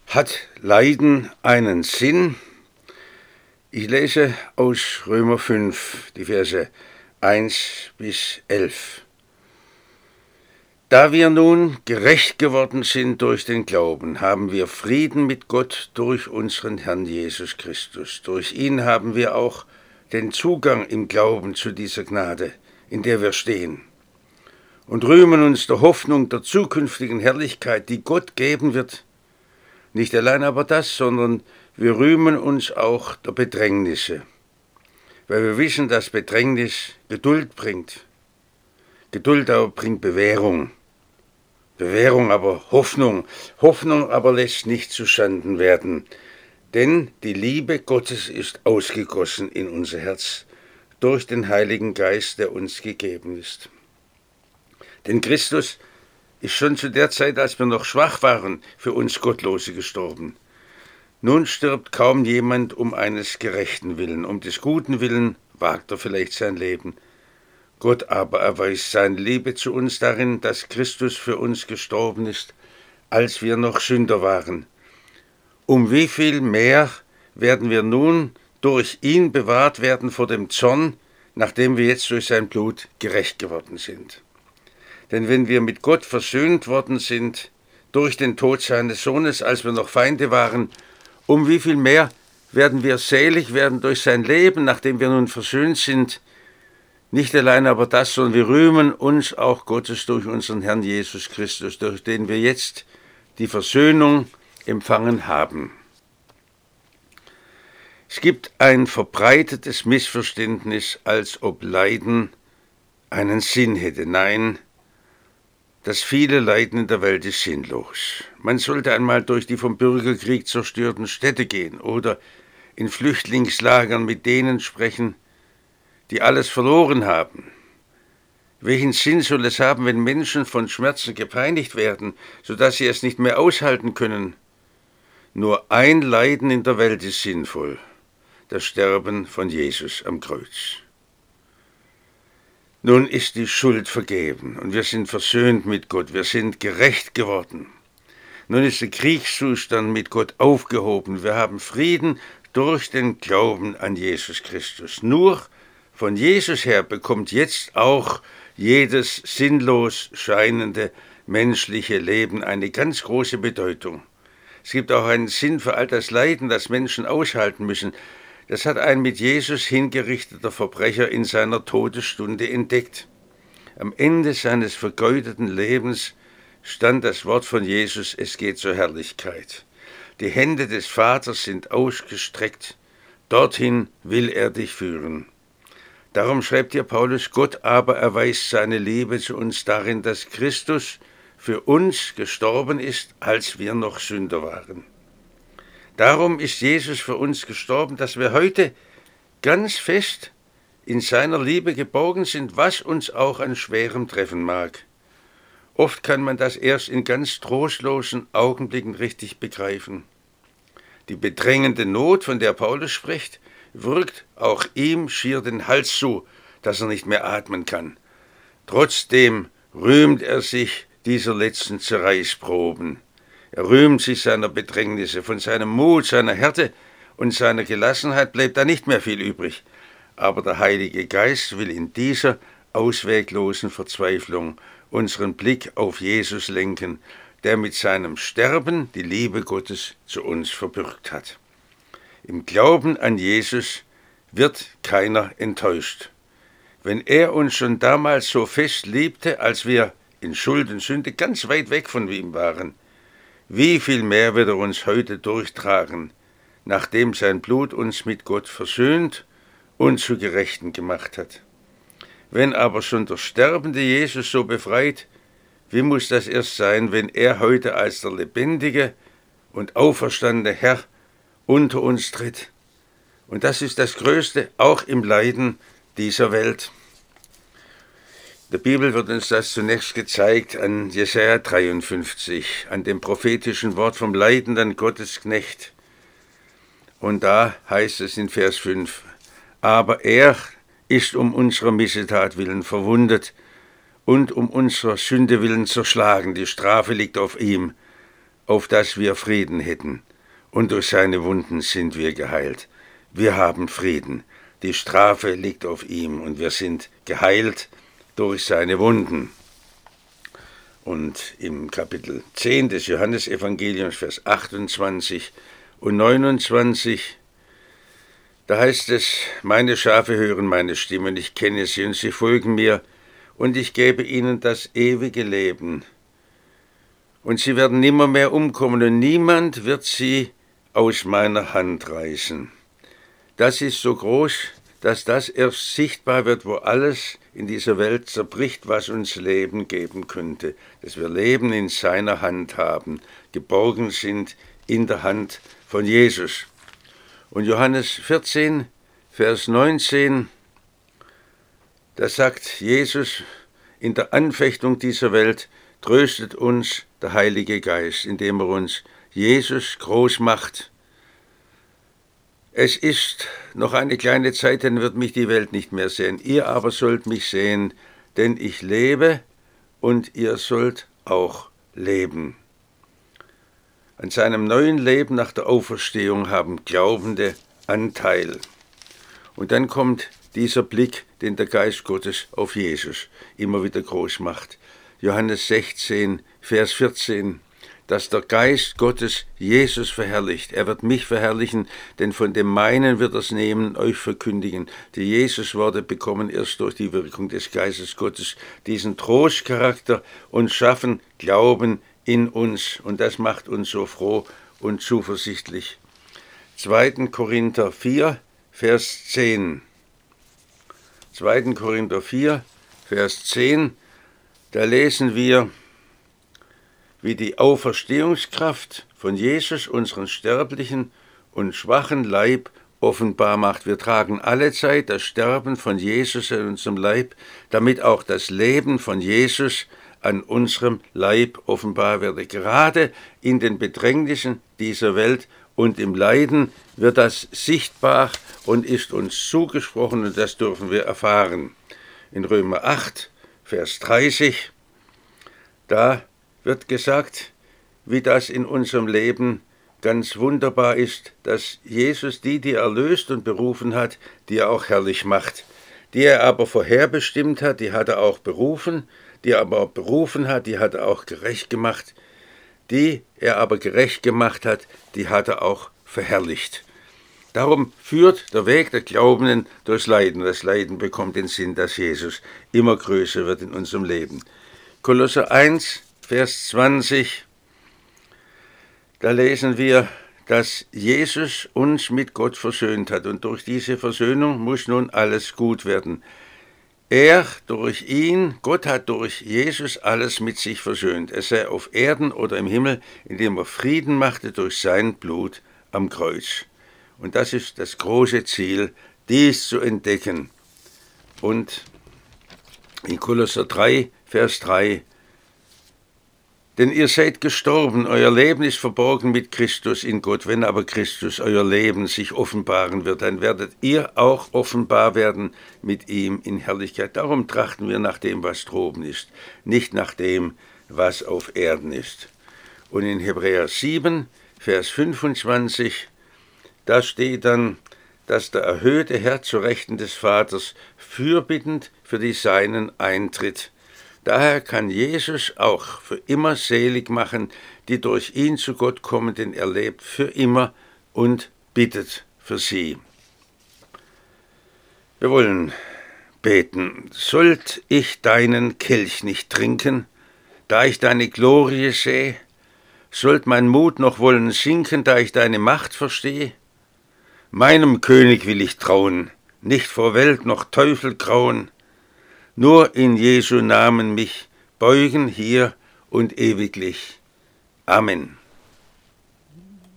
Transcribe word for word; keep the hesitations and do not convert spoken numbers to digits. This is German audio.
Hat Leiden einen Sinn? Ich lese aus Römer fünf, die Verse eins bis elf. Da wir nun gerecht geworden sind durch den Glauben, haben wir Frieden mit Gott durch unseren Herrn Jesus Christus. Durch ihn haben wir auch den Zugang im Glauben zu dieser Gnade, in der wir stehen, und rühmen uns der Hoffnung der zukünftigen Herrlichkeit, die Gott geben wird. Nicht allein aber das, sondern wir rühmen uns auch der Bedrängnisse, weil wir wissen, dass Bedrängnis Geduld bringt. Geduld aber bringt Bewährung. Bewährung aber Hoffnung. Hoffnung aber lässt nicht zuschanden werden, denn die Liebe Gottes ist ausgegossen in unser Herz durch den Heiligen Geist, der uns gegeben ist. Denn Christus ist schon zu der Zeit, als wir noch schwach waren, für uns Gottlose gestorben. Nun stirbt kaum jemand um eines gerechten Willen, um des guten Willen wagt er vielleicht sein Leben. Gott aber erweist seine Liebe zu uns darin, dass Christus für uns gestorben ist, als wir noch Sünder waren. Um wie viel mehr werden wir nun durch ihn bewahrt werden vor dem Zorn, nachdem wir jetzt durch sein Blut gerecht geworden sind. Denn wenn wir mit Gott versöhnt worden sind durch den Tod seines Sohnes, als wir noch Feinde waren, um wie viel mehr werden wir selig werden durch sein Leben, nachdem wir nun versöhnt sind. Nicht allein aber das, sondern wir rühmen uns auch Gottes durch unseren Herrn Jesus Christus, durch den wir jetzt die Versöhnung empfangen haben. Es gibt ein verbreitetes Missverständnis, als ob Leiden einen Sinn hätte. Nein, das viele Leiden in der Welt ist sinnlos. Man sollte einmal durch die vom Bürgerkrieg zerstörten Städte gehen oder in Flüchtlingslagern mit denen sprechen, die alles verloren haben. Welchen Sinn soll es haben, wenn Menschen von Schmerzen gepeinigt werden, sodass sie es nicht mehr aushalten können? Nur ein Leiden in der Welt ist sinnvoll: das Sterben von Jesus am Kreuz. Nun ist die Schuld vergeben und wir sind versöhnt mit Gott, wir sind gerecht geworden. Nun ist der Kriegszustand mit Gott aufgehoben, wir haben Frieden durch den Glauben an Jesus Christus. Nur von Jesus her bekommt jetzt auch jedes sinnlos scheinende menschliche Leben eine ganz große Bedeutung. Es gibt auch einen Sinn für all das Leiden, das Menschen aushalten müssen. Das hat ein mit Jesus hingerichteter Verbrecher in seiner Todesstunde entdeckt. Am Ende seines vergeudeten Lebens stand das Wort von Jesus: Es geht zur Herrlichkeit. Die Hände des Vaters sind ausgestreckt, dorthin will er dich führen. Darum schreibt hier Paulus: Gott aber erweist seine Liebe zu uns darin, dass Christus für uns gestorben ist, als wir noch Sünder waren. Darum ist Jesus für uns gestorben, dass wir heute ganz fest in seiner Liebe geborgen sind, was uns auch an Schwerem treffen mag. Oft kann man das erst in ganz trostlosen Augenblicken richtig begreifen. Die bedrängende Not, von der Paulus spricht, wirkt auch ihm schier den Hals zu, dass er nicht mehr atmen kann. Trotzdem rühmt er sich dieser letzten Zerreißproben. Er rühmt sich seiner Bedrängnisse, von seinem Mut, seiner Härte und seiner Gelassenheit bleibt da nicht mehr viel übrig. Aber der Heilige Geist will in dieser ausweglosen Verzweiflung unseren Blick auf Jesus lenken, der mit seinem Sterben die Liebe Gottes zu uns verbürgt hat. Im Glauben an Jesus wird keiner enttäuscht. Wenn er uns schon damals so fest liebte, als wir in Schuld und Sünde ganz weit weg von ihm waren, wie viel mehr wird er uns heute durchtragen, nachdem sein Blut uns mit Gott versöhnt und zu Gerechten gemacht hat. Wenn aber schon der sterbende Jesus so befreit, wie muss das erst sein, wenn er heute als der lebendige und auferstandene Herr unter uns tritt? Und das ist das Größte, auch im Leiden dieser Welt. In der Bibel wird uns das zunächst gezeigt an Jesaja dreiundfünfzig, an dem prophetischen Wort vom leidenden Gottesknecht. Und da heißt es in Vers fünf: Aber er ist um unserer Missetat willen verwundet und um unserer Sünde willen zerschlagen. Die Strafe liegt auf ihm. auf dass wir Frieden hätten. Und durch seine Wunden sind wir geheilt. Wir haben Frieden. Die Strafe liegt auf ihm und wir sind geheilt durch seine Wunden. Und im Kapitel zehn des Johannesevangeliums, Vers achtundzwanzig und neunundzwanzig, da heißt es, meine Schafe hören meine Stimme, und ich kenne sie und sie folgen mir, und ich gebe ihnen das ewige Leben. Und sie werden nimmermehr umkommen, und niemand wird sie aus meiner Hand reißen. Das ist so groß, dass das erst sichtbar wird, wo alles in dieser Welt zerbricht, was uns Leben geben könnte. Dass wir Leben in seiner Hand haben, geborgen sind in der Hand von Jesus. Und Johannes vierzehn, Vers neunzehn, da sagt Jesus, in der Anfechtung dieser Welt tröstet uns der Heilige Geist, indem er uns Jesus groß macht. Es ist noch eine kleine Zeit, dann wird mich die Welt nicht mehr sehen. Ihr aber sollt mich sehen, denn ich lebe und ihr sollt auch leben. An seinem neuen Leben nach der Auferstehung haben Glaubende Anteil. Und dann kommt dieser Blick, den der Geist Gottes auf Jesus immer wieder groß macht. Johannes sechzehn, Vers vierzehn, dass der Geist Gottes Jesus verherrlicht. Er wird mich verherrlichen, denn von dem meinen wird er es nehmen, euch verkündigen. Die Jesus-Worte bekommen erst durch die Wirkung des Geistes Gottes diesen Trostcharakter und schaffen Glauben in uns. Und das macht uns so froh und zuversichtlich. zweiter Korinther vier, Vers zehn. zweiter Korinther vier, Vers zehn, da lesen wir, wie die Auferstehungskraft von Jesus unseren sterblichen und schwachen Leib offenbar macht. Wir tragen allezeit das Sterben von Jesus in unserem Leib, damit auch das Leben von Jesus an unserem Leib offenbar werde. Gerade in den Bedrängnissen dieser Welt und im Leiden wird das sichtbar und ist uns zugesprochen, und das dürfen wir erfahren. In Römer acht, Vers dreißig, da wird gesagt, wie das in unserem Leben ganz wunderbar ist, dass Jesus die, die er erlöst und berufen hat, die er auch herrlich macht. Die er aber vorherbestimmt hat, die hat er auch berufen, die er aber berufen hat, die hat er auch gerecht gemacht. Die er aber gerecht gemacht hat, die hat er auch verherrlicht. Darum führt der Weg der Glaubenden durchs Leiden. Das Leiden bekommt den Sinn, dass Jesus immer größer wird in unserem Leben. Kolosser eins, Vers zwanzig, da lesen wir, dass Jesus uns mit Gott versöhnt hat, und durch diese Versöhnung muss nun alles gut werden. Er durch ihn, Gott hat durch Jesus alles mit sich versöhnt, es sei auf Erden oder im Himmel, indem er Frieden machte durch sein Blut am Kreuz. Und das ist das große Ziel, dies zu entdecken. Und in Kolosser drei, Vers drei, denn ihr seid gestorben, euer Leben ist verborgen mit Christus in Gott. Wenn aber Christus, euer Leben, sich offenbaren wird, dann werdet ihr auch offenbar werden mit ihm in Herrlichkeit. Darum trachten wir nach dem, was droben ist, nicht nach dem, was auf Erden ist. Und in Hebräer sieben, Vers fünfundzwanzig, da steht dann, dass der erhöhte Herr zur Rechten des Vaters fürbittend für die Seinen eintritt. Daher kann Jesus auch für immer selig machen, die durch ihn zu Gott kommen, denn er lebt für immer und bittet für sie. Wir wollen beten. Sollt ich deinen Kelch nicht trinken, da ich deine Glorie sehe? Sollt mein Mut noch wollen sinken, da ich deine Macht verstehe? Meinem König will ich trauen, nicht vor Welt noch Teufel grauen, nur in Jesu Namen mich beugen hier und ewiglich. Amen.